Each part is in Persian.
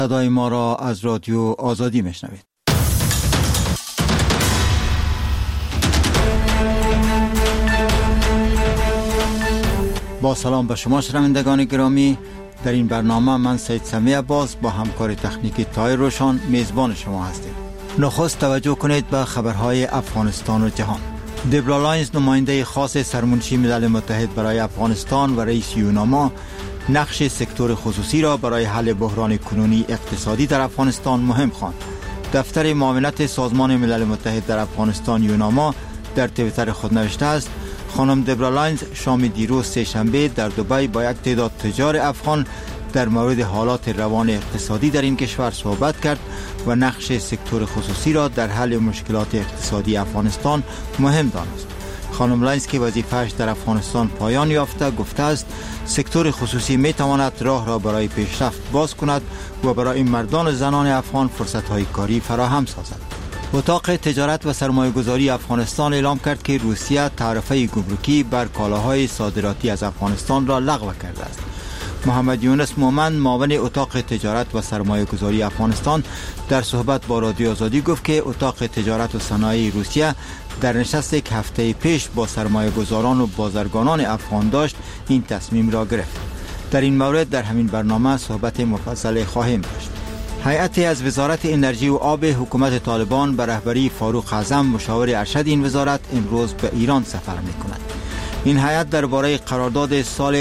صدای ما را از رادیو آزادی میشنوید. با سلام به شما شنوندگان گرامی، در این برنامه من سید سمیع عباس با همکار تکنیکی طاهر روشان میزبان شما هستیم. نخست توجه کنید به خبرهای افغانستان و جهان. دبرا لاینز، نماینده خاص سرمنشی ملل متحد برای افغانستان و رئیس یوناما، نقش سکتور خصوصی را برای حل بحران کنونی اقتصادی در افغانستان مهم خواند. دفتر معاونت سازمان ملل متحد در افغانستان یوناما در توییتر خود نوشته است: خانم دبرا لاینز شام دیروز سه‌شنبه در دبی با یک تعداد تجار افغان در مورد حالات روان اقتصادی در این کشور صحبت کرد و نقش سکتور خصوصی را در حل مشکلات اقتصادی افغانستان مهم دانست. خانم لاینز که وظیفه‌اش در افغانستان پایان یافته گفته است سکتور خصوصی می تواند راه را برای پیشرفت باز کند و برای مردان و زنان افغان فرصت‌های کاری فراهم سازد. اتاق تجارت و سرمایه‌گذاری افغانستان اعلام کرد که روسیه تعرفه گمرکی بر کالاهای صادراتی از افغانستان را لغو کرده است. محمد یونس مومن، معاون اتاق تجارت و سرمایه‌گذاری افغانستان، در صحبت با رادیو آزادی گفت که اتاق تجارت و صنایع روسیه در نشست یک هفته پیش با سرمایه‌گذاران و بازرگانان افغان داشت این تصمیم را گرفت. در این مورد در همین برنامه صحبت مفصل خواهیم داشت. هیئتی از وزارت انرژی و آب حکومت طالبان به رهبری فاروق اعظم مشاور ارشد این وزارت امروز به ایران سفر می‌کند. این هیئت درباره قرارداد سال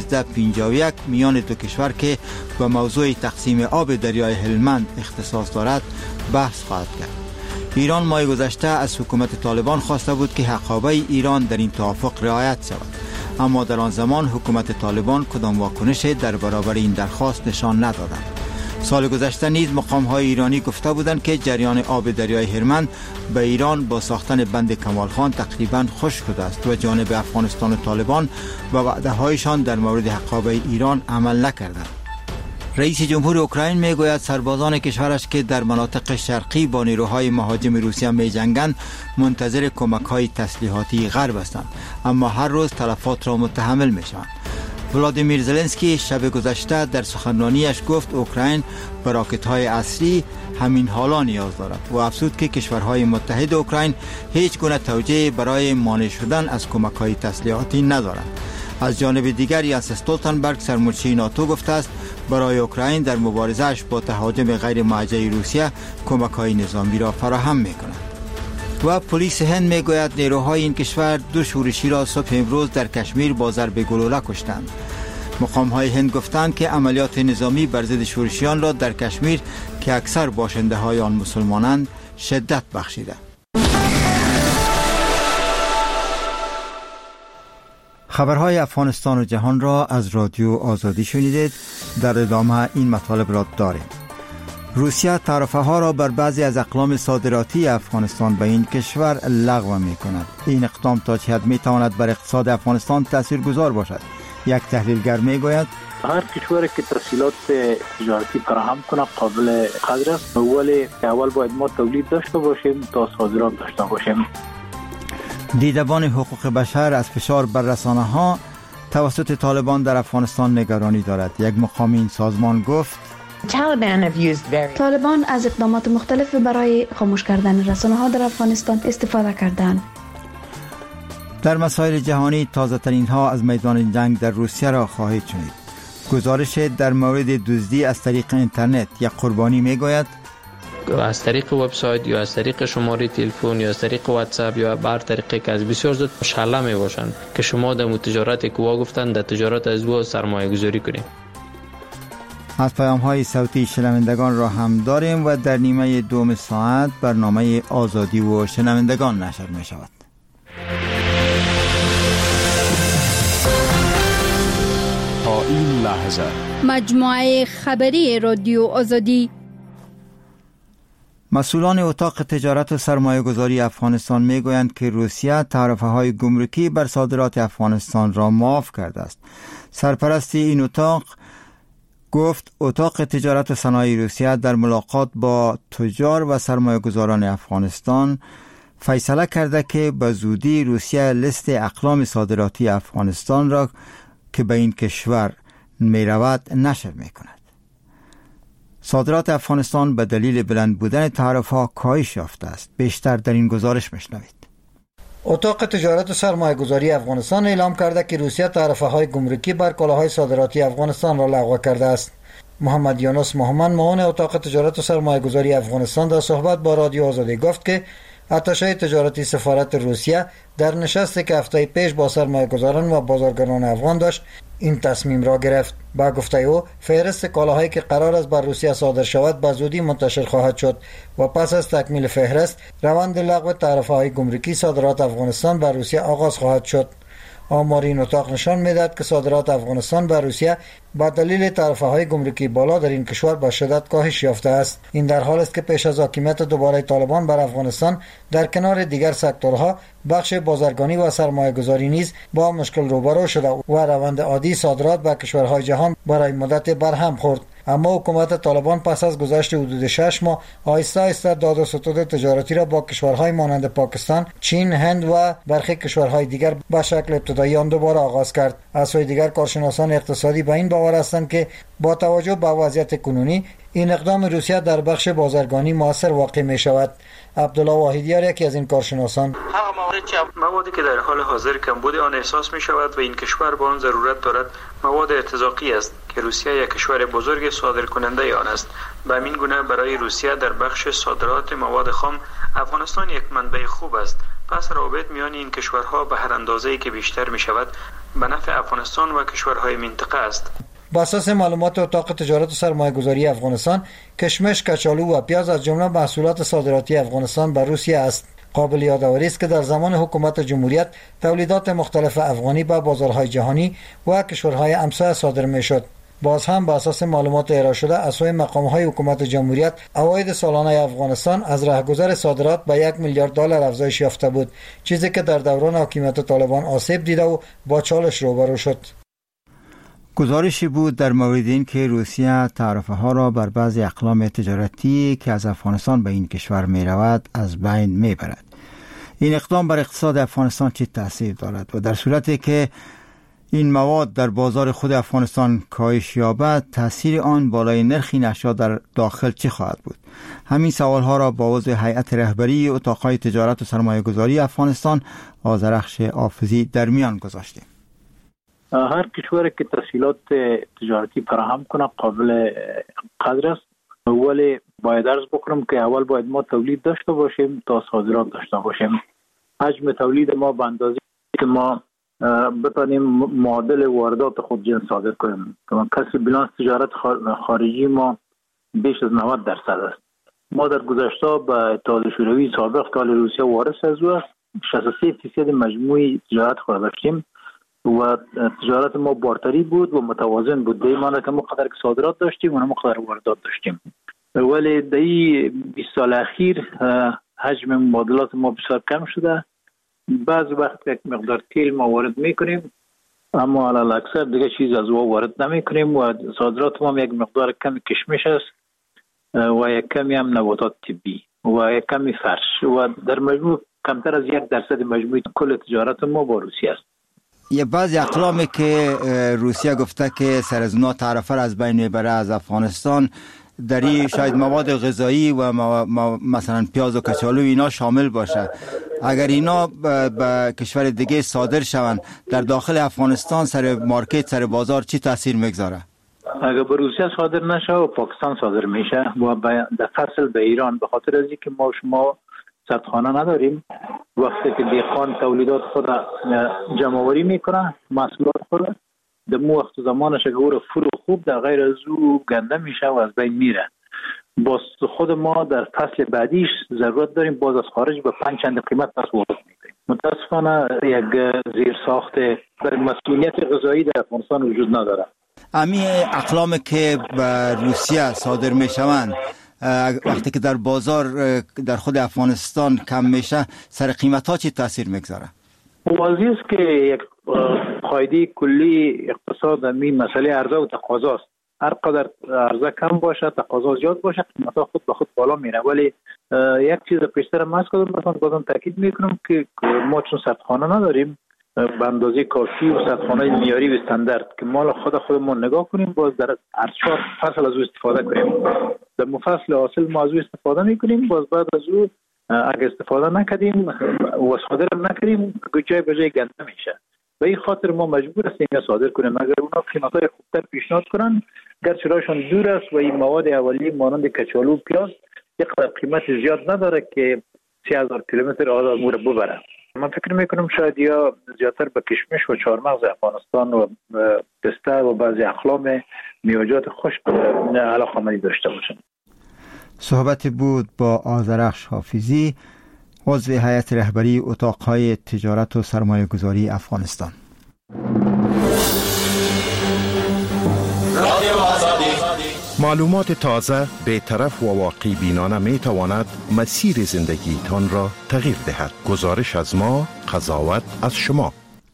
1351 میان دو کشور که به موضوع تقسیم آب دریای هلمند اختصاص دارد بحث خواهد کرد. ایران ماه گذشته از حکومت طالبان خواسته بود که حقابه ایران در این توافق رعایت شود، اما در آن زمان حکومت طالبان کدام واکنش در برابر این درخواست نشان ندادند. سال گذشته نیز مقام‌های ایرانی گفته بودند که جریان آب دریای هلمند به ایران با ساختن بند کمال خان تقریباً خشک شده است و جانب افغانستان و طالبان و وعده‌هایشان در مورد حقابه ایران عمل نکردند. رئیس جمهور اوکراین میگوید سربازان کشورش که در مناطق شرقی با نیروهای مهاجم روسیه می‌جنگند منتظر کمک‌های تسلیحاتی غرب هستند، اما هر روز تلفات را متحمل می‌شوند. ولادیمیر زلنسکی شب گذشته در سخنرانیش گفت اوکراین به راکت‌های عصری همین حالا نیاز دارد و افزود که کشورهای متحد اوکراین هیچ گونه توجیه برای مانع شدن از کمک‌های تسلیحاتی ندارند. از جانب دیگر یانس استولتنبرگ سرمنشی ناتو گفته است برای اوکراین در مبارزه‌اش با تهاجم غیر موجه روسیه کمک‌های نظامی را فراهم می‌کند. و پلیس هند میگوید نیروهای این کشور دو شورشی را صبح امروز در کشمیر با ضرب گلوله کشتند. مقام‌های هند گفتند که عملیات نظامی بر ضد شورشیان را در کشمیر که اکثر باشنده‌های آن مسلمانند شدت بخشیده. خبرهای افغانستان و جهان را از رادیو آزادی شنیدید. در ادامه این مطالب را داریم. روسیه تعرفه ها را بر بعضی از اقلام صادراتی افغانستان به این کشور لغو می کند. این اقدام تا چه حد می تواند بر اقتصاد افغانستان تاثیرگذار باشد؟ یک تحلیلگر می گوید هر کشوری که تسهیلات تجارتی فراهم کنه قابل قدر است، ولی اول باید ما تولید داشته باشیم تا صادرات داشته باشیم. دیدبان حقوق بشر از فشار بر رسانه ها توسط طالبان در افغانستان نگرانی دارد. یک مقام این سازمان گفت طالبان از اقدامات مختلف برای خاموش کردن رسانه‌ها در افغانستان استفاده کردند. در مسائل جهانی تازه ترین ها از میدان جنگ در روسیه را خواهید شنید. گزارش در مورد دزدی از طریق اینترنت یک قربانی میگوید از طریق وبسایت یا از طریق شماره تلفن یا از طریق واتساپ یا بر طریقی که از بسیار زود مشغله می باشند که شما در تجارت که وا گفتند در تجارت از او سرمایه گذاری کنید. از پیام های صوتی شنوندگان را هم داریم و در نیمه دوم ساعت برنامه آزادی و شنوندگان نشر می شود. تا این لحظه مجموعه خبری رادیو آزادی. مسئولان اتاق تجارت و سرمایه گذاری افغانستان می گویند که روسیه تعرفه های گمرکی بر صادرات افغانستان را معاف کرده است. سرپرست این اتاق گفت اتاق تجارت و صنایع روسیه در ملاقات با تجار و سرمایه گذاران افغانستان فیصله کرده که به زودی روسیه لیست اقلام صادراتی افغانستان را که به این کشور می رود نشر می کند. صادرات افغانستان به دلیل بلند بودن تعرفه‌ها کاهش یافته است. بیشتر در این گزارش میشنوید. اتاق تجارت و سرمایه‌گذاری افغانستان اعلام کرده که روسیه تعرفه‌های گمرکی بر کالاهای صادراتی افغانستان را لغو کرده است. محمد یونس محمد معاون اتاق تجارت و سرمایه‌گذاری افغانستان در صحبت با رادیو آزادی گفت که اتشه تجارتی سفارت روسیه در نشستی که هفته پیش با سرمایه‌گذاران و بازارگران افغان داشت این تصمیم را گرفت. با گفته او فهرست کالاهایی که قرار است بر روسیه صادر شود به زودی منتشر خواهد شد و پس از تکمیل فهرست روند لغو تعرفه‌های گمرکی صادرات افغانستان بر روسیه آغاز خواهد شد. آمار این اتاق نشان می‌دهد که صادرات افغانستان به روسیه با دلیل تعرفه‌های گمرکی بالا در این کشور به شدت کاهش یافته است. این در حال است که پیش از حاکمیت دوباره طالبان بر افغانستان در کنار دیگر سکتورها بخش بازرگانی و سرمایه‌گذاری نیز با مشکل روبرو شده و روند عادی صادرات به کشورهای جهان برای مدت برهم خورد. اما حکومت طالبان پس از گذشت حدود 6 ماه آهسته آهسته داد و ستد تجارتی را با کشورهای مانند پاکستان، چین، هند و برخی کشورهای دیگر به شکل ابتدایی آن دوباره آغاز کرد. از سوی دیگر کارشناسان اقتصادی به این باور هستند که با توجه به وضعیت کنونی این اقدام روسیه در بخش بازرگانی موثر واقع می شود. عبدالله واحدیار یکی از این کارشناسان: موادی که در حال حاضر کمبود آن احساس می شود و این کشور با آن ضرورت دارد مواد ارتزاقی است که روسیه یک کشور بزرگ صادر کننده آن است. به همین گونه برای روسیه در بخش صادرات مواد خام افغانستان یک منبع خوب است. پس روابط میان این کشورها به هر اندازه‌ای که بیشتر می شود به نفع افغانستان و کشورهای منطقه است. بر اساس معلومات اتاق تجارت و سرمایه‌گذاری افغانستان، کشمش، کچالو و پیاز از جمله محصولات صادراتی افغانستان به روسیه است. قابل یادآوری است که در زمان حکومت جمهوریت تولیدات مختلف افغانی به بازارهای جهانی و کشورهای همسایه صادر می‌شد. باز هم بر اساس معلومات ارائه شده از سوی مقام‌های حکومت جمهوریت عواید سالانه افغانستان از رهگذر صادرات به 1 میلیارد دلار افزایش یافته بود، چیزی که در دوران حکومت طالبان آسیب دیده و با چالش روبرو شد. گزارشی بود در مورد این که روسیه تعرفه‌ها را بر بعضی اقلام تجارتی که از افغانستان به این کشور می رود از بین می برد. این اقدام بر اقتصاد افغانستان چه تأثیر دارد و در صورتی که این مواد در بازار خود افغانستان کاهش یابد تأثیر آن بالای نرخ این اشیا در داخل چه خواهد بود؟ همین سوالها را با عضو هیئت رهبری اتاق‌های تجارت و سرمایه‌گذاری افغانستان آذرخش حافظی در میان گذاشتیم. هر کشوری که تسهیلات تجارتی فراهم کنه قابل قدر است، ولی باید عرض بکنم که اول باید ما تولید داشته باشیم تا صادرات داشته باشیم. حجم تولید ما به اندازه که ما بتانیم معادل واردات خود جنس صادر کنیم. کسری بیلانس تجارت خارجی ما بیش از 90% است. ما در گذشته به اتحاد شوروی سابق که روسیه وارث از او است 63% مجموعی تجارت خود داشتیم و تجارت ما بارتری بود و متوازن بود. به معنی که ما قدر که صادرات داشتیم و ما قدر واردات داشتیم. ولی در این 20 سال اخیر حجم مبادلات ما بسیار کم شده. بعض وقت یک مقدار تیل ما وارد میکنیم اما علاوه اکثر دیگه چیز از او وارد نمیکنیم و صادرات ما یک مقدار کمی کشمش است و یک کمی هم نباتات طبی و یک کمی فرش و در مجموع کمتر از 1% مجموع کل تجارت ما با روسیه است. یه بعضی اقلامی که روسیه گفته که سر از اونا تعرفه را از بین میبره از افغانستان، در این شاید مواد غذایی و مثلا پیاز و کچالو اینا شامل باشه. اگر اینا به کشور دیگه صادر شوند در داخل افغانستان سر مارکت سر بازار چی تاثیر میگذاره؟ اگر به روسیه صادر نشه و پاکستان صادر میشه و در فصل به ایران، به خاطر از اینکه ما شما سردخانه نداریم، وقتی که دهقان تولیدات خود جمع آوری میکنه محصولات خود در مو وقت زمانش اگر فرو خوب در غیر از او گنده میشه و از بین میره. باز خود ما در فصل بعدیش ضرورت داریم باز از خارج به 5 چند قیمت پس وارد میکنیم. متاسفانه یک زیر ساخت بر مسئولیت غذایی در افغانستان وجود نداره. امی اقلامی که به روسیه صادر میشوند وقتی که در بازار در خود افغانستان کم میشه سر قیمت ها چی تاثیر میگذاره؟ واضح است که یک قاعده کلی اقتصاد همین مسئله عرضه و تقاضا است. هر قدر عرضه کم باشه تقاضا زیاد باشه قیمت ها خود به خود بالا میره. ولی یک چیز پیشتر ما از کردم بازم تاکید میکنم که ما چون سردخانه نداریم به اندازه کافی و سطحانه معیاری و استاندارد که مال خودمون نگاه کنیم، باز در هر 4 فصل از او استفاده کنیم. در فصل حاصل ما از او استفاده میکنیم، باز بعد از او اگه استفاده نکردیم و صادر نکردیم جای به جای گنده میشه. به این خاطر ما مجبور هستیم یا صادر کنیم. اگر اونا قیمت‌های خوبتر پیشنهاد کنن، گرچه رایشان دور است و این مواد اولیه مانند کچالو و پیاز یک قیمت زیاد نداره که 3000 کیلومتر آزاد مور ببره. من فکر میکنم شاید یا زیادتر به کشمش و چهارمغز افغانستان و پسته و بعضی اقلام میوه‌جات خشک علاقه‌مندی داشته باشن. صحبت بود با آذرخش حافظی، عضو هیئت رهبری اتاق‌های تجارت و سرمایه‌گذاری افغانستان. معلومات تازه، بی‌طرف و واقعی بینانه می تواند مسیر زندگیتان را تغییر دهد. گزارش از ما، قضاوت از شما.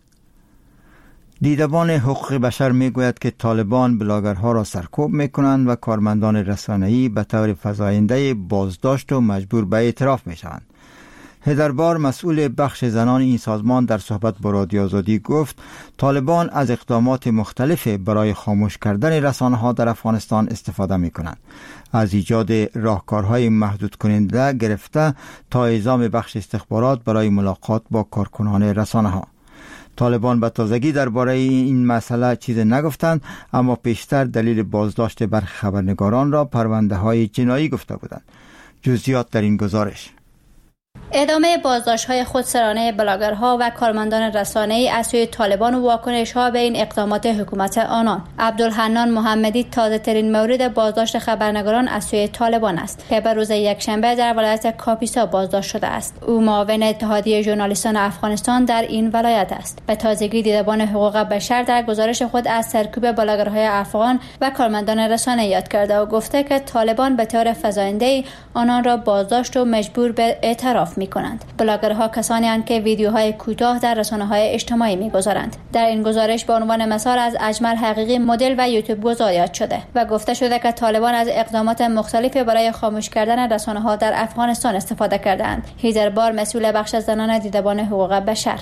دیدبان حقوق بشر می گوید که طالبان بلاگرها را سرکوب می کنند و کارمندان رسانه‌ای به طور فزاینده بازداشت و مجبور به اعتراف می شوند. هیدربار، مسئول بخش زنان این سازمان، در صحبت با رادیو آزادی گفت طالبان از اقدامات مختلف برای خاموش کردن رسانه‌ها در افغانستان استفاده می‌کنند، از ایجاد راهکارهای محدود کننده گرفته تا اعزام بخش استخبارات برای ملاقات با کارکنان رسانه‌ها. طالبان به تازگی درباره این مسئله چیزی نگفتند، اما پیشتر دلیل بازداشت برخی خبرنگاران را پرونده‌های جنایی گفته بودند. جزئیات در این گزارش. ادامه بازداشت‌های خودسرانه بلاگرها و کارمندان رسانه‌ای از سوی طالبان و واکنش‌ها به این اقدامات حکومت آنان. عبدالحنان محمدی تازه‌ترین مورد بازداشت خبرنگاران از سوی طالبان است که به روز یکشنبه در ولایت کاپیسا بازداشت شده است. او معاون اتحادیه ژورنالیستان افغانستان در این ولایت است. به تازگی دیدبان حقوق بشر در گزارش خود از سرکوب بلاگرهای افغان و کارمندان رسانه یاد کرده و گفته که طالبان به طور فزاینده‌ای آنان را بازداشت و مجبور به اعتراف می‌کنند. بلاگرها کسانی هستند که ویدیوهای کوتاه در رسانه‌های اجتماعی می‌گذارند. در این گزارش به عنوان مثال از اجمل حقیقی مدل و یوتیوب گذار یاد شده و گفته شده که طالبان از اقدامات مختلفی برای خاموش کردن رسانه‌ها در افغانستان استفاده کردند. هیدربار، مسئول بخش زنان دیدبان حقوق بشر: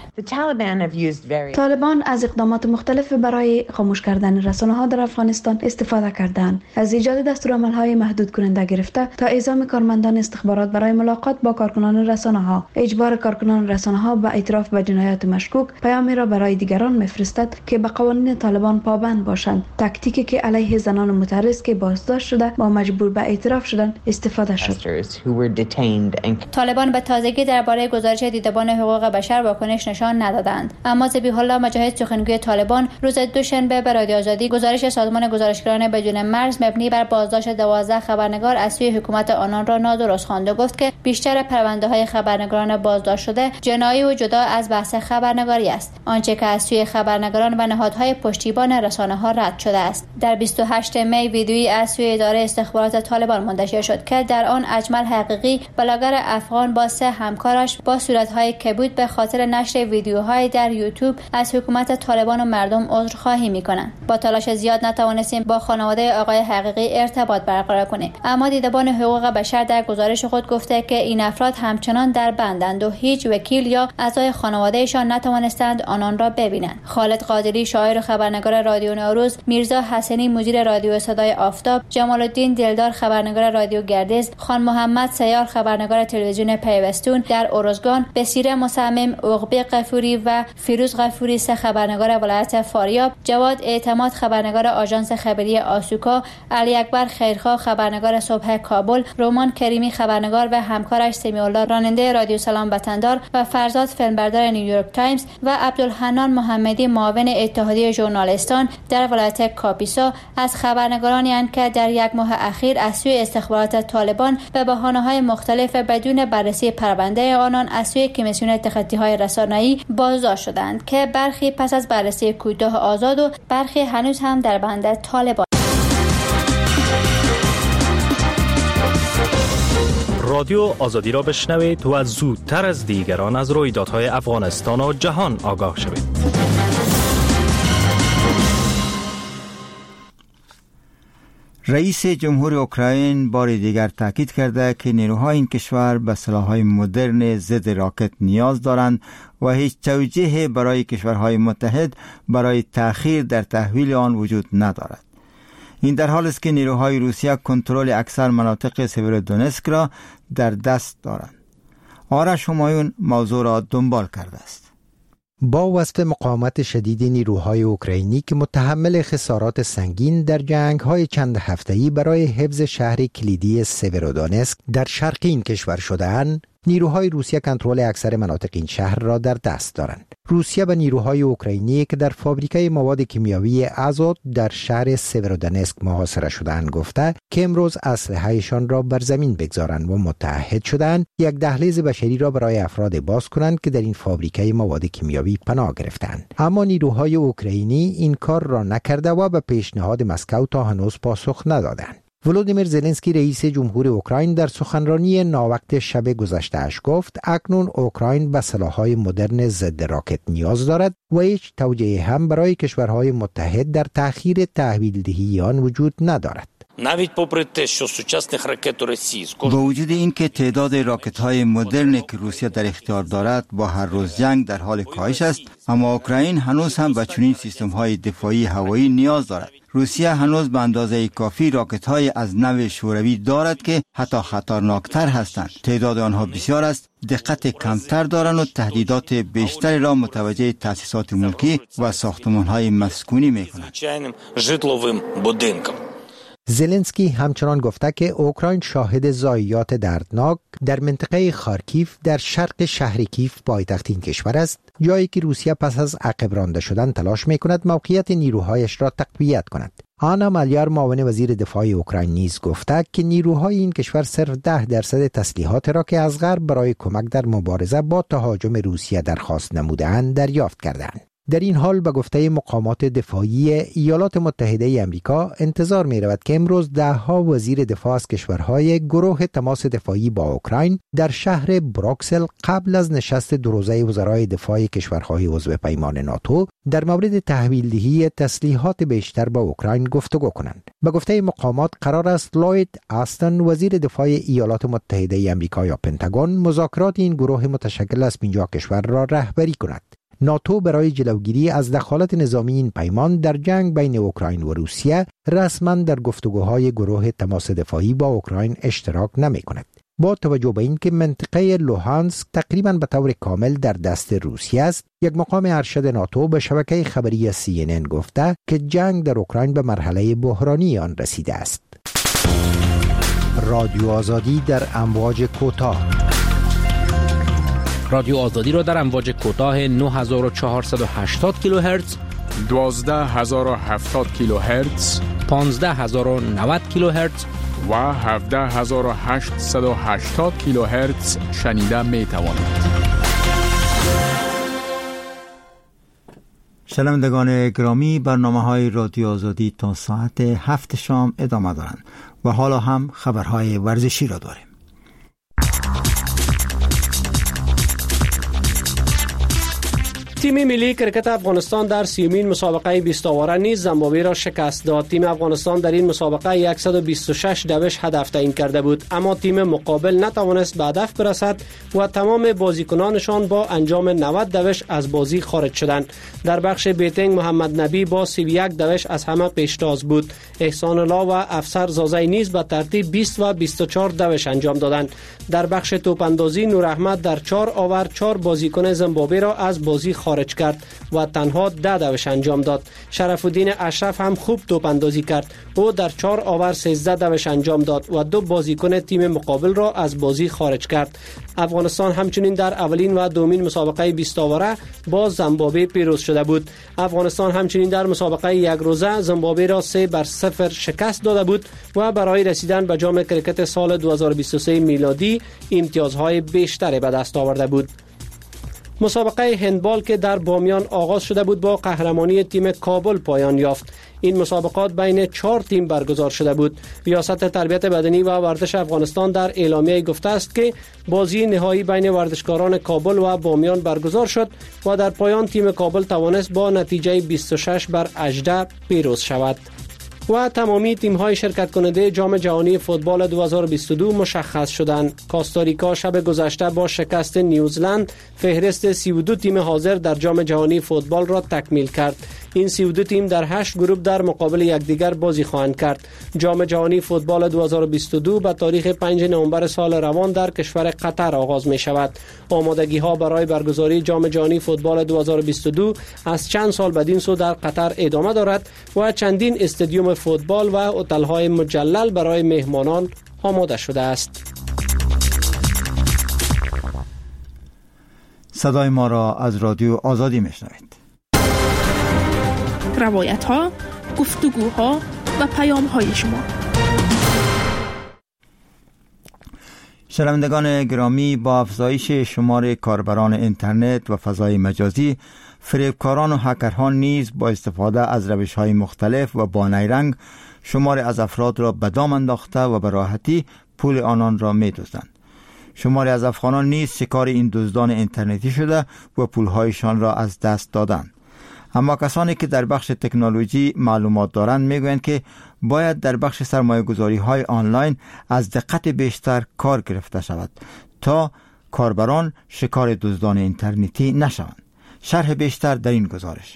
طالبان از اقدامات مختلف برای خاموش کردن رسانه‌ها در افغانستان استفاده کردند، از ایجاد دستورالعمل‌های محدود کننده گرفته تا اعزام کارمندان استخبارات برای ملاقات با کارکنان رسانه‌ها، اجبار کارکنان رسانه‌ها به اعتراف به جنایات مشکوک، پیامی را برای دیگران می‌فرستد که به قوانین طالبان پابند باشند. تاکتیکی که علیه زنان مترس که بازداشت شده با مجبور به اعتراف شدن استفاده شد. طالبان به تازگی درباره گزارش دیدبان حقوق بشر واکنش نشان ندادند، اما ذبیح الله مجاهد، سخنگوی طالبان، روز دوشنبه به رادیو آزادی گزارش سازمان گزارشگران بدون مرز مبنی بر بازداشت 12 خبرنگار از سوی حکومت آنان را نادرست خواند و گفت که بیشتر پرونده‌های خبرنگاران بازداشت شده جنایی و جدا از بحث خبرنگاری است، آنچه که از سوی خبرنگاران و نهادهای پشتیبان رسانه‌ها رد شده است. در 28 می ویدیویی از سوی اداره استخبارات طالبان منتشر شد که در آن اجمل حقیقی، بلاگر افغان، با 3 همکارش با صورت‌های کبود به خاطر نشر ویدیوهای در یوتیوب از حکومت طالبان و مردم عذرخواهی می‌کنند. با تلاش زیاد نتوانستیم با خانواده آقای حقیقی ارتباط برقرار کنیم، اما دیدبان حقوق بشر در گزارش خود گفته که این افراد همچنان در بندند و هیچ وکیل یا اعضای خانوادهشان نتوانستند آنان را ببینند. خالد قادری، شاعر و خبرنگار رادیو نوروز، میرزا حسنی، مدیر رادیو صدای آفتاب، جمال الدین دلدار، خبرنگار رادیو گردز، خان محمد سیار، خبرنگار تلویزیون پیوستون در اورزگان، بصیره مصمم، عقبه غفوری و فیروز غفوری، 3 خبرنگار ولایت فاریاب، جواد اعتماد، خبرنگار آژانس خبری آسوکا، علی اکبر خیرخواه، خبرنگار صبح کابل، رومان کریمی، خبرنگار و همکارش سمی‌الله، راننده رادیو سلام وطندار و فرزاد، فیلمبردار نیویورک تایمز، و عبدالحنان محمدی، معاون اتحادیه ژورنالیستان در ولایت کاپیسا، از خبرنگارانی اند که در 1 ماه اخیر از سوی استخبارات طالبان به بهانه‌های مختلف بدون بررسی پرونده آنان از سوی کمیسیون تخطی‌های رسانه‌ای بازداشت شدند که برخی پس از بررسی کوتاه آزاد و برخی هنوز هم در بند طالبان. رادیو آزادی را بشنوید و زودتر از دیگران از رویدادهای افغانستان و جهان آگاه شوید. رئیس جمهور اوکراین بار دیگر تاکید کرده که نیروهای این کشور به سلاح‌های مدرن ضد راکت نیاز دارند و هیچ توجیهی برای کشورهای متحد برای تأخیر در تحویل آن وجود ندارد. این در حالی است که نیروهای روسیه کنترل اکثر مناطق سیورودونسک را در دست دارند. آرش همایون موضوع را دنبال کرده است. با وصف مقاومت شدید نیروهای اوکراینی که متحمل خسارات سنگین در جنگ‌های چند هفته‌ای برای حفظ شهر کلیدی سیورودونسک در شرق این کشور شده‌اند، نیروهای روسیه کنترل اکثر مناطق این شهر را در دست دارند. روسیه به نیروهای اوکراینی که در فابریکه مواد کیمیاوی آزوت در شهر سیورودونسک محاصره شده‌اند گفته که امروز اسلحه‌شان را بر زمین بگذارند و متحد شدند یک دهلیز بشری را برای افراد باز کنند که در این فابریکه مواد کیمیاوی پناه گرفتند. اما نیروهای اوکراینی این کار را نکرده و به پیشنهاد مسکو تا هنوز پاسخ ندادند. ولودیمیر زلنسکی رئیس جمهور اوکراین در سخنرانی ناوقت شب گذشته اش گفت اکنون اوکراین به سلاح‌های مدرن ضد راکت نیاز دارد و هیچ توجیه هم برای کشورهای متحد در تأخیر تحویل دهی آن وجود ندارد. با وجود اینکه تعداد راکت‌های مدرن که روسیه در اختیار دارد با هر روز جنگ در حال کاهش است، اما اوکراین هنوز هم به چنین سیستم‌های دفاعی هوایی نیاز دارد. روسیه هنوز به اندازه کافی راکت‌های از نوع شوروی دارد که حتی خطرناکتر هستند. تعداد آنها بسیار است، دقت کمتر دارند و تهدیدات بیشتری را متوجه تأسیسات ملکی و ساختمان‌های مسکونی می‌کنند. زلنسکی همچنان گفته که اوکراین شاهد ضایعات دردناک در منطقه خارکیف در شرق شهر کیف پایتخت این کشور است، جایی که روسیه پس از عقب رانده شدن تلاش می‌کند موقعیت نیروهایش را تقویت کند. آنا مالیار معاون وزیر دفاع اوکراین نیز گفته که نیروهای این کشور صرف 10% تسلیحات را که از غرب برای کمک در مبارزه با تهاجم روسیه درخواست نموده‌اند دریافت کردند. در این حال به گفته مقامات دفاعی ایالات متحده آمریکا انتظار می رود که امروز دهها وزیر دفاع از کشورهای گروه تماس دفاعی با اوکراین در شهر بروکسل قبل از نشست دو روزه وزرای دفاع کشورهای عضو پیمان ناتو در مورد تحویل دهی تسلیحات بیشتر با اوکراین گفتگو کنند. به گفته مقامات قرار است لوید آستن وزیر دفاع ایالات متحده آمریکا یا پنتاگون مذاکرات این گروه متشکل از 50 کشور را رهبری کند. ناتو برای جلوگیری از دخالت نظامی این پیمان در جنگ بین اوکراین و روسیه رسما در گفتگوهای گروه تماس دفاعی با اوکراین اشتراک نمی کند. با توجه به اینکه منطقه لوهانسک تقریبا به طور کامل در دست روسیه است، یک مقام ارشد ناتو به شبکه خبری CNN گفته که جنگ در اوکراین به مرحله بحرانی آن رسیده است. رادیو آزادی در امواج کوتاه. رادیو آزادی را در امواج کوتاه 9480 کیلوهرتز، 12070 کیلوهرتز، 15090 کیلوهرتز و 17880 کیلوهرتز شنیده می توانید. شنوندگان گرامی، برنامه‌های رادیو آزادی تا ساعت 7 شام ادامه دارند و حالا هم خبرهای ورزشی را داریم. تیم ملی کرکت افغانستان در 30مین مسابقه 20 آوره نیز زیمبابوه را شکست داد. تیم افغانستان در این مسابقه 126 دوش هدف تعیین کرده بود، اما تیم مقابل نتوانست به هدف برسد و تمام بازیکنانشان با انجام 90 دوش از بازی خارج شدند. در بخش بیتینگ محمد نبی با 31 دوش از همه پیشتاز بود. احسان الله و افسر زازی نیز به ترتیب 20 و 24 دوش انجام دادند. در بخش توپ اندازی نور احمد در 4 آور 4 بازیکن زیمبابوه را از بازی خارج کرد و تنها 10 دوش انجام داد. شرف الدین اشرف هم خوب توپ اندازی کرد. او در 4 آور 13 دوش انجام داد و 2 بازیکن تیم مقابل را از بازی خارج کرد. افغانستان همچنین در اولین و دومین مسابقه 20 آوره با زیمبابوه پیروز شده بود. افغانستان همچنین در مسابقه یک روزه زیمبابوه را 3-0 شکست داده بود و برای رسیدن به جام کرکت سال 2023 میلادی امتیازهای بیشتری به دست آورده بود. مسابقه هندبال که در بامیان آغاز شده بود با قهرمانی تیم کابل پایان یافت. این مسابقات بین 4 تیم برگزار شده بود. ریاست تربیت بدنی و ورزش افغانستان در اعلامیه گفته است که بازی نهایی بین ورزشکاران کابل و بامیان برگزار شد و در پایان تیم کابل توانست با نتیجه 26-18 پیروز شود. و تمامی تیم‌های شرکت کننده جام جهانی فوتبال 2022 مشخص شدند. کوستاریکا شب گذشته با شکست نیوزلند فهرست 32 تیم حاضر در جام جهانی فوتبال را تکمیل کرد. این 32 تیم در 8 گروه در مقابل یکدیگر بازی خواهند کرد. جام جهانی فوتبال 2022 به تاریخ 5 نوامبر سال روان در کشور قطر آغاز می شود. آمادگی‌ها برای برگزاری جام جهانی فوتبال 2022 از چند سال بدین سو در قطر ادامه دارد و چندین استادیوم فوتبال و هتل‌های مجلل برای مهمانان آماده شده است. صدای ما را از رادیو آزادی میشنوید. روایت‌ها، گفتگوها و پیام‌های شما. شنوندگان گرامی، با افزایش شمار کاربران اینترنت و فضای مجازی، فریبکاران و هکرها نیز با استفاده از روش‌های مختلف و با نیرنگ شمار از افراد را به دام انداخته و به راحتی پول آنان را می‌دزدند. شماری از افغانان نیز شکار این دزدان اینترنتی شده و پولهایشان را از دست دادند. اما کسانی که در بخش تکنولوژی معلومات دارند میگویند که باید در بخش سرمایه‌گذاری‌های آنلاین از دقت بیشتر کار گرفته شود تا کاربران شکار دزدان اینترنتی نشوند. شرح بیشتر در این گزارش.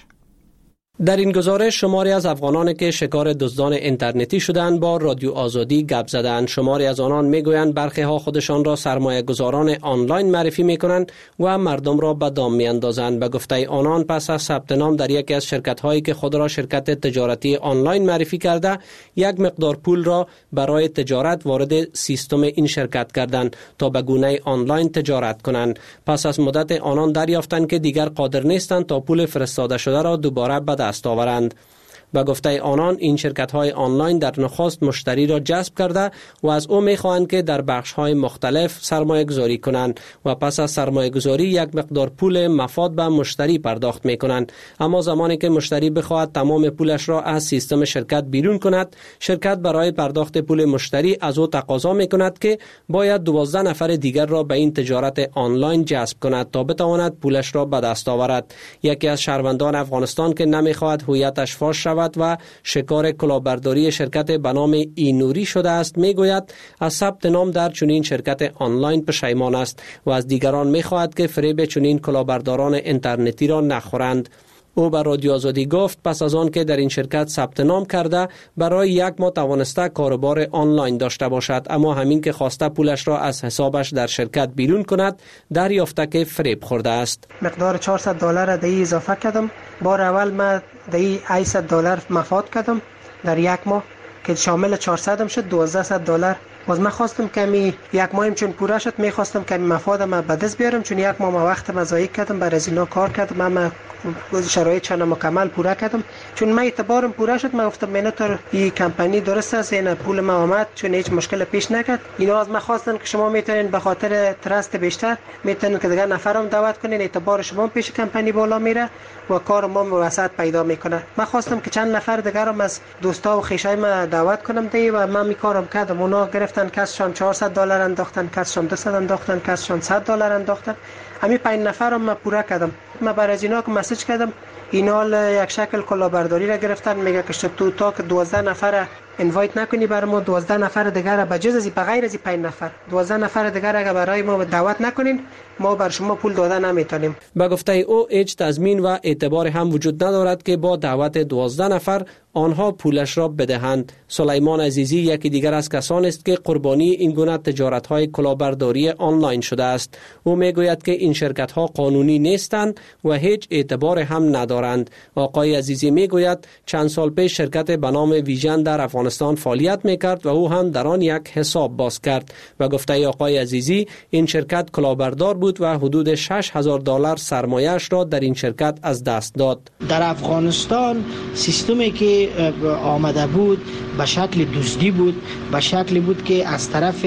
در این گزارش شماری از افغانانی که شکار دزدان اینترنتی شدند با رادیو آزادی گپ زدند. شماری از آنان میگویند برخی ها خودشان را سرمایه گذاران آنلاین معرفی میکنند و مردم را به دام میاندازند. به گفته آنان پس از ثبت نام در یکی از شرکت هایی که خود را شرکت تجارتی آنلاین معرفی کرده، یک مقدار پول را برای تجارت وارد سیستم این شرکت کردند تا به گونه آنلاین تجارت کنند. پس از مدت آنان دریافتند که دیگر قادر نیستند تا پول فرستاده شده را دوباره به دست آورند. به گفته آنان این شرکت‌های آنلاین در نخست مشتری را جذب کرده و از او می‌خواهند که در بخش‌های مختلف سرمایه‌گذاری کنند و پس از سرمایه‌گذاری یک مقدار پول مفاد به مشتری پرداخت می‌کنند. اما زمانی که مشتری بخواهد تمام پولش را از سیستم شرکت بیرون کند، شرکت برای پرداخت پول مشتری از او تقاضا می‌کند که باید 12 نفر دیگر را به این تجارت آنلاین جذب کند تا بتواند پولش را به دست آورد. یکی از شهروندان افغانستان که نمی‌خواهد هویتش فاش شود و شکار کلاهبرداری شرکت به نام اینوری شده است میگوید از ثبت نام در چنین شرکت آنلاین پشیمان است و از دیگران میخواهد که فریب چنین کلاهبرداران اینترنتی را نخورند. او به رادیو آزادی گفت پس از آن که در این شرکت ثبت نام کرده برای یک ماه توانسته کاروبار آنلاین داشته باشد، اما همین که خواسته پولش را از حسابش در شرکت بیرون کند دریافته که فریب خورده است. مقدار $400 دی اضافه کردم. بار اول من دی $800 مفاد کردم در یک ماه که شامل 400 شد. $1200 باز من خواستم کمی یک ماهیم چون پوره شد میخواستم کمی مفادم به دست بیارم، چون یک ماه وقت مزایق کردم برای از اینا کار کردم. من شرایط چند مکمل پوره کردم، چون من اعتبارم پوره شد. من گفتم من تو این کمپانی درست است، این پول ما آمد چون هیچ مشکل پیش نکرد. اینا از من خواستن که شما میتونین به خاطر ترست بیشتر میتونین که دیگه نفرم دعوت کنین، اعتبار شما پیش کمپانی بالا میره و کار ما وسعت پیدا میکنه. من خواستم که چند نفر دیگرم از دوستا و خویشای من دعوت کنم دی و من میکارم کردم. اونا گرفتن کسشان $400 انداختن، کسشان $200 انداختن، کسشان $100 انداختن. همین 5 نفرم من پوره کردم. من برای از اینا که مسیج کردم، اینا یک شکل کلاهبرداری را گرفتن. میگه که تو تا که 12 نفر اینوایت نکنی برای ما 12 نفر دیگر به جز از بغیر از 5 نفر 12 نفر دیگر اگر برای ما دعوت نکنین ما بر شما پول داده نمیتونیم. به گفته او هیچ تضمین و اعتبار هم وجود ندارد که با دعوت 12 نفر آنها پولش را بدهند. سلیمان عزیزی یکی دیگر از کسانی است که قربانی این گونه تجارت‌های کلاهبرداری آنلاین شده است. او میگوید که این شرکت‌ها قانونی نیستند و هیچ اعتبار هم ندارند. آقای عزیزی میگوید چند سال پیش شرکت به نام ویژن در افغانستان فعالیت میکرد و او هم در آن یک حساب باز کرد. و گفته آقای عزیزی این شرکت کلاهبردار بود و حدود $6,000 سرمایه‌اش را در این شرکت از دست داد. در افغانستان سیستمی که آمده بود به شکل دزدی بود، به شکلی بود که از طرف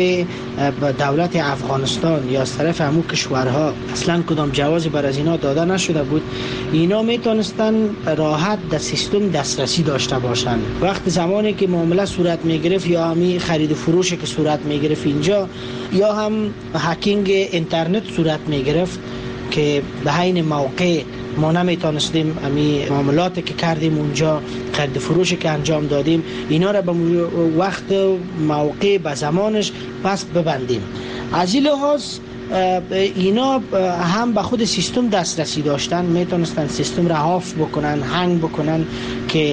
دولت افغانستان یا از طرف همون کشورها اصلا کدام جوازی بر از اینا داده نشده بود. اینا میتونستن راحت در سیستم دسترسی داشته باشند. وقت زمانی که معامله صورت میگرفت یا همی خرید و فروشی که صورت میگرفت اینجا یا هم هکینگ اینترنت صورت میگرفت که به عین موقع ما نمیتونستیم امی معاملاتی که کردیم اونجا، خرید فروشی که انجام دادیم، اینا را به وقت موقع به زمانش پس ببندیم. از این لحاظ اینا هم به خود سیستم دسترسی داشتن، میتونستن سیستم را حاف بکنن، هنگ بکنن که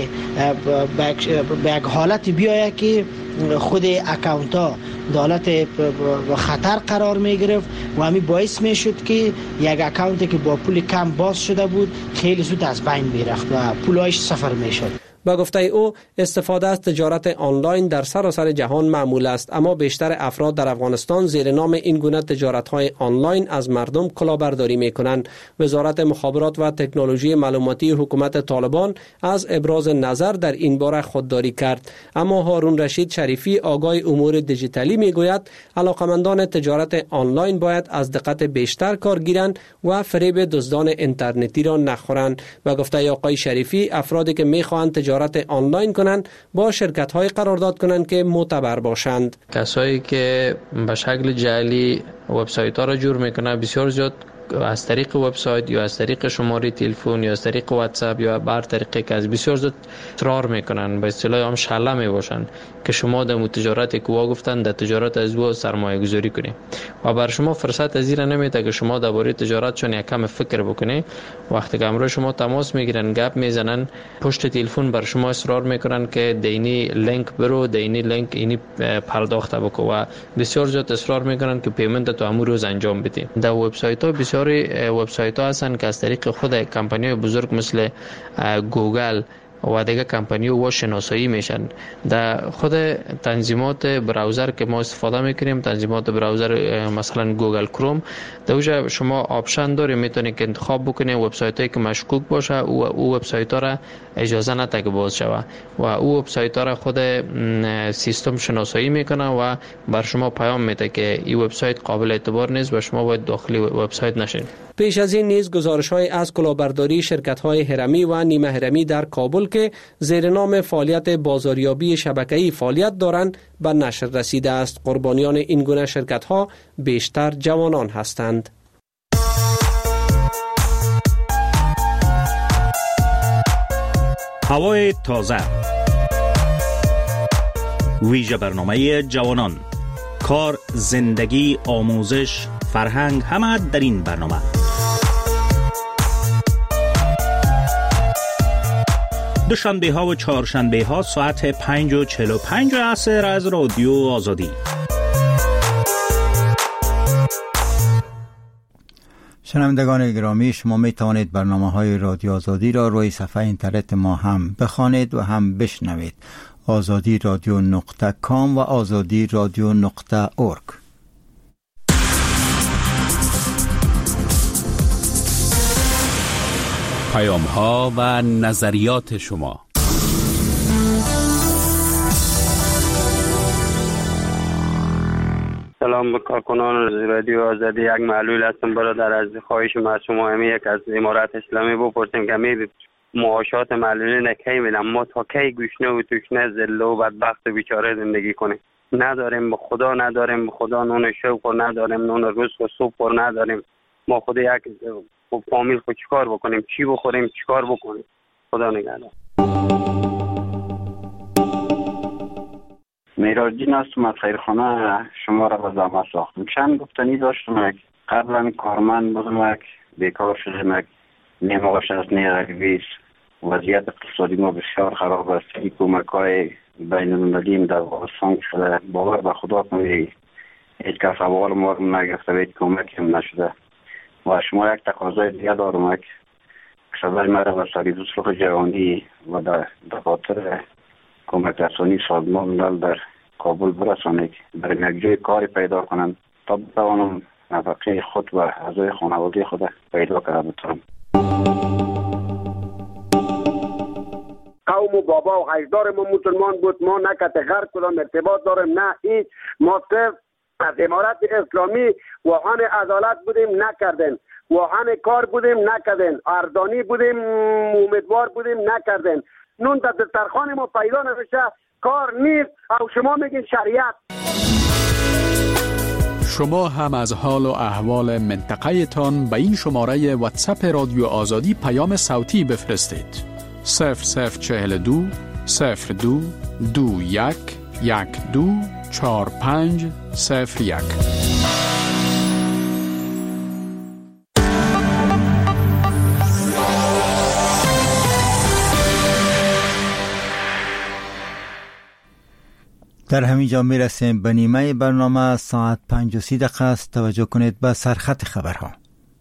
به یک حالت بیایه که خود اکاونت ها دولت خطر قرار می گرفت و همین باعث می شد که یک اکاونتی که با پول کم باز شده بود خیلی زود از بین می رفت و پولایش صفر می شد. با گفته او استفاده از تجارت آنلاین در سراسر جهان معمول است، اما بیشتر افراد در افغانستان زیر نام این گونه تجارت‌های آنلاین از مردم کلاهبرداری می‌کنند. وزارت مخابرات و تکنولوژی معلوماتی حکومت طالبان از ابراز نظر در این باره خودداری کرد، اما هارون رشید شریفی آگاه امور دیجیتالی میگوید علاقمندان تجارت آنلاین باید از دقت بیشتر کار گیرند و فریب دزدان اینترنتی را نخورند. و گفته آقای شریفی افرادی که می‌خواهند تجارت آنلاین کنند با شرکت‌های قرارداد کنند که معتبر باشند. کسایی که به شکل جعلی وبسایت‌ها را جور میکنن بسیار زیاد از طریق وبسایت یا از طریق شماره تلفن یا از طریق واتساپ یا بر طریقی که از بسیار زیاد اصرار میکنن، به اصطلاح هم شله میباشن که شما در تجارت که وا گفتن در تجارت از او سرمایه گذاری کنید و بر شما فرصت از این نمیده که شما درباره تجارتشون یک کم فکر بکنید. وقتی که امروز شما تماس میگیرن، گپ میزنن، پشت تلفن بر شما اصرار میکنن که دینی لینک برو، دینی لینک اینی پرداخت بکو و بسیار زیاد اصرار میکنن که پیمنت تو همون روز انجام بدی. در وبسایت ها بسیاری وبسایت ها هستن که از طریق خود کمپانی بزرگ مثل گوگل و دیگه کمپانی و شناسایی میشن. در خود تنظیمات براوزر که ما استفاده میکنیم، تنظیمات براوزر مثلا گوگل کروم، در اونجا شما آپشن داره میتونید که انتخاب بکنید وبسایت هایی که مشکوک باشه او وبسایت ها را اجازه نده که باز شوه و او وبسایت ها را خود سیستم شناسایی میکنه و بر شما پیام میده که این وبسایت قابل اعتبار نیست و شما باید داخل وبسایت نشین. پیش از این نیز گزارش‌های از کلاهبرداری شرکت‌های هرمی و نیمه هرمی در کابل که زیر نام فعالیت بازاریابی شبکه‌ای فعالیت دارند به نشر رسیده است. قربانیان این گونه شرکت‌ها بیشتر جوانان هستند. هوای تازه، ویژه برنامه جوانان، کار، زندگی، آموزش، فرهنگ، همه در این برنامه. دوشنبه ها و چهارشنبه ها ساعت 5:45 عصر از رادیو آزادی. شنوندگان گرامی، شما می توانید برنامه‌های رادیو آزادی را روی صفحه اینترنت ما هم بخوانید و هم بشنوید. azadiradio.com و azadiradio.org. پیام‌ها و نظریات شما. سلام به کارکنان رادیو آزادی. یک معلول هستم برادر، از خواهش از شما یک از امارات اسلامی بپرسیم که میدید معاشات معلولین کی میدن، ما تا کی گوشنه و توشنه ذله و بدبخت و بیچاره زندگی کنیم؟ نداریم به خدا، نداریم به خدا نون شب و نداریم نون روز و صبح و نداریم. ما خود یک فامیل خود چیکار بکنیم؟ چی بخوریم؟ چیکار بکنیم؟ خدا نگهدار. میراجین هستم از خیرخانه، شما را به زحمت ساختم. چند گفتنی داشتم. قبلا کارمند بودم، بیکار شدم، نماغش از نیرویس. وضعیت اقتصادی ما بسیار خراب است. این کمک‌های بین المللی در افغانستان شده، باور به خدا کنید هیچ کس اول ما رو نگرفته و هیچ کمک هم نشده. و شما یک تقاضای دیگه دارم که صدای مرا به سریع صلح جهانی و در دفاتر کمک رسانی سازمان ملل در کابل برسانید، برای یک جای کاری پیدا کنند تا بتوانم نفقه خود و اعضای خانواده خود پیدا کرده بتونم. قوم و بابا و اجدار ما مسلمان بود، ما نه کت غرب کدام ارتباط داریم نه هیچ. ما صرف از امارت اسلامی واهن عدالت بودیم نکردن، واهن کار بودیم نکردن، ارزانی بودیم امیدوار بودیم نکردن. نون در دسترخوان ما پیدا نمیشه، کار نیست او شما میگین شریعت. شما هم از حال و احوال منطقه تان به این شماره واتساپ رادیو آزادی پیام صوتی بفرستید. 0042 02 21 12 4501. در همینجا میرسیم به نیمه برنامه. ساعت 5:30 است. توجه کنید به سرخط خبرها.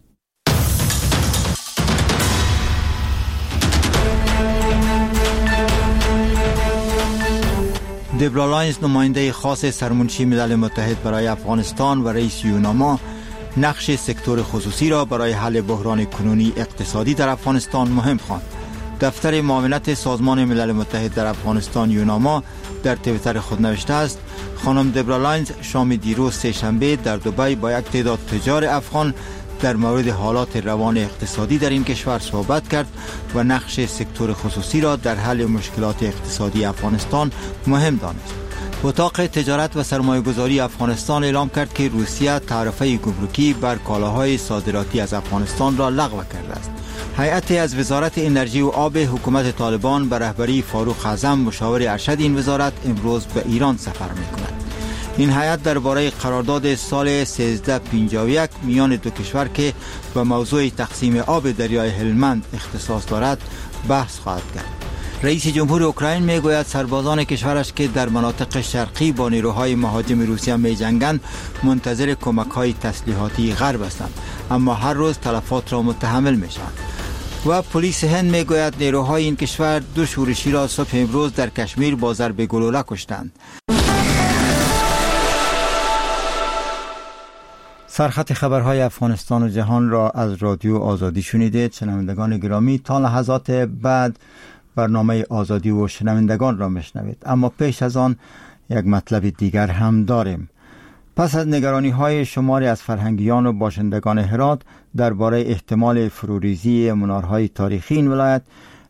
دبرا لاینز، نماینده خاص سرمنشی ملل متحد برای افغانستان و رئیس یوناما، نقش سکتور خصوصی را برای حل بحران کنونی اقتصادی در افغانستان مهم خواند. دفتر معاونت سازمان ملل متحد در افغانستان یوناما در توییتر خود نوشته است: خانم دبرا لاینز شام دیروز سه‌شنبه در دبی با یک تعداد تجار افغان در مورد حالات روان اقتصادی در این کشور صحبت کرد و نقش سکتور خصوصی را در حل مشکلات اقتصادی افغانستان مهم دانست. اتاق تجارت و سرمایه‌گذاری افغانستان اعلام کرد که روسیه تعرفه گمرکی بر کالاهای صادراتی از افغانستان را لغو کرده است. هیئتی از وزارت انرژی و آب حکومت طالبان به رهبری فاروق اعظم مشاور ارشد این وزارت امروز به ایران سفر می‌کند. این هیئت درباره قرارداد سال 1351 میان دو کشور که به موضوع تقسیم آب دریای هلمند اختصاص دارد بحث خواهد کرد. رئیس جمهور اوکراین میگوید سربازان کشورش که در مناطق شرقی با نیروهای مهاجم روسیه می‌جنگند منتظر کمک‌های تسلیحاتی غرب هستند، اما هر روز تلفات را متحمل می‌شوند. و پلیس هند میگوید نیروهای این کشور 2 شورشی را صبح امروز در کشمیر با ضرب گلوله کشتند. سرخط خبرهای افغانستان و جهان را از رادیو آزادی شنیدید. شنوندگان گرامی، تا لحظات بعد برنامه آزادی و شنوندگان را میشنوید، اما پیش از آن یک مطلب دیگر هم داریم. پس از نگرانی های شماری از فرهنگیان و باشندگان هرات درباره احتمال فروریزی منارهای تاریخی این ولایت،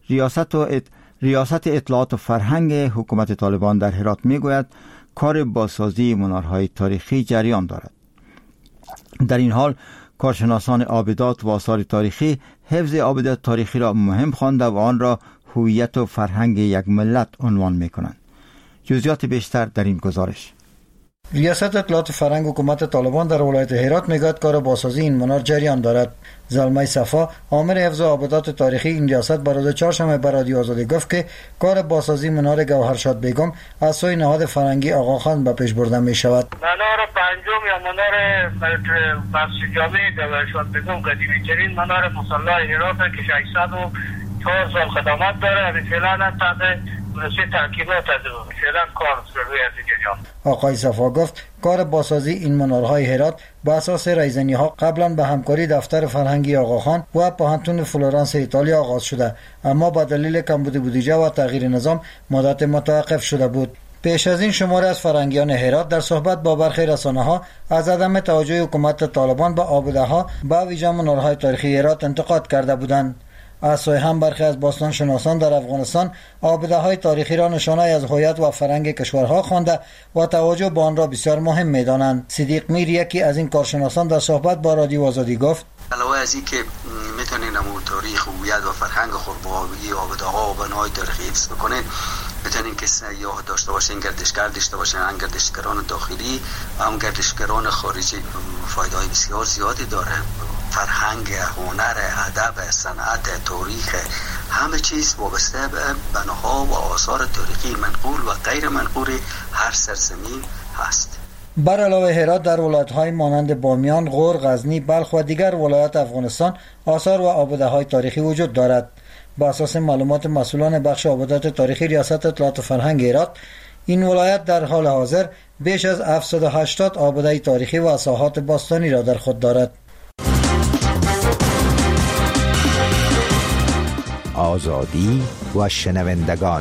ریاست اطلاعات و فرهنگ حکومت طالبان در هرات میگوید کار بازسازی منارهای تاریخی جریان دارد. در این حال کارشناسان آبدات و آثار تاریخی حفظ آبدات تاریخی را مهم خوانده و آن را هویت و فرهنگ یک ملت عنوان میکنند. جزئیات بیشتر در این گزارش. ریاست اطلاعات فرهنگ حکومت طالبان در ولایت هرات میگوید کار بازسازی این منار جریان دارد. زلمه صفا، آمر حفظ آبدات تاریخی این ریاست برای چهارشنبه به رادیو آزادی گفت که کار بازسازی منار گوهرشاد بیگم از سوی نهاد فرهنگی آقاخان به پیش برده می شود. منار پنجم یا منار مسجد جامع گوهرشاد بیگم قدیمی ترین منار مصلی هرات که 604 سال خدمت داره. فعلا تحت ترکیبات فعلا کار روی جریان. آقای صفا گفت کار بازسازی این منارهای هرات با اساس ریزنی ها قبلا به همکاری دفتر فرهنگی آقاخان و پوهنتون فلورانس ایتالیا آغاز شده، اما با دلیل کمبود بودجه و تغییر نظام مدت متوقف شده بود. پیش از این شماری از فرهنگیان هرات در صحبت با برخی رسانه‌ها از عدم توجه حکومت طالبان به آبده‌ها با ویژه منارهای تاریخی هرات انتقاد کرده بودند. از سوی هم برخی از باستان شناسان در افغانستان آبده‌های تاریخی را نشانه از هویت و فرهنگ کشورها خوانده و توجه به آن را بسیار مهم می‌دانند. صدیق میر، یکی از این کارشناسان، در صحبت با رادیو آزادی گفت علاوه از این که میتونین نمو تاریخ و هویت و فرهنگ خود با آبده‌ها و بناهای تاریخی حفظ بکنین، میتونین که سیاح داشته باشین، گردشگر داشته باشین، هم گردشگران داخلی و هم گردشگران خارجی. فایده‌های بسیار زیادی داره. فرهنگ، هنر، ادب، صنعت، تاریخ، همه چیز وابسته به بناها و آثار تاریخی منقول و غیر منقول هر سرزمین هست. بر علاوه هرات در ولایت‌های مانند بامیان، غور، غزنی، بلخ و دیگر ولایات افغانستان آثار و آبده‌های تاریخی وجود دارد. با اساس معلومات مسئولان بخش آبدات تاریخی ریاست اطلاعات و فرهنگ هرات، این ولایت در حال حاضر بیش از 780 آبده تاریخی و ساحات باستانی را در خود دارد. آزادی و شنوندگان.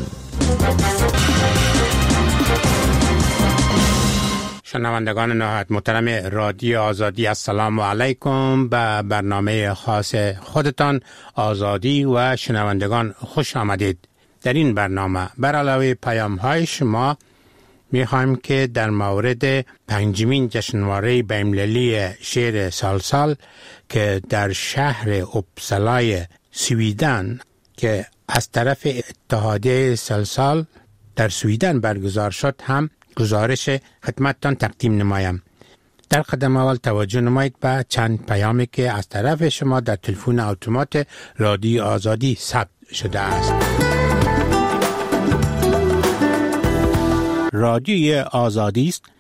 شنوندگان نهایت محترم رادیو آزادی، السلام علیکم. به برنامه خاص خودتان آزادی و شنوندگان خوش آمدید. در این برنامه بر علاوه پیام های شما می‌خوایم که در مورد 5مین جشنواره بین‌المللی شعر سالسال که در شهر اوپسالای سویدن که از طرف اتحادیه سالسال در سویدن برگزار شد هم گزارش خدمتتان تقدیم نمایم. در قدم اول توجه نمایید به چند پیامی که از طرف شما در تلفن اتومات رادیو آزادی ثبت شده است. رادیو آزادی است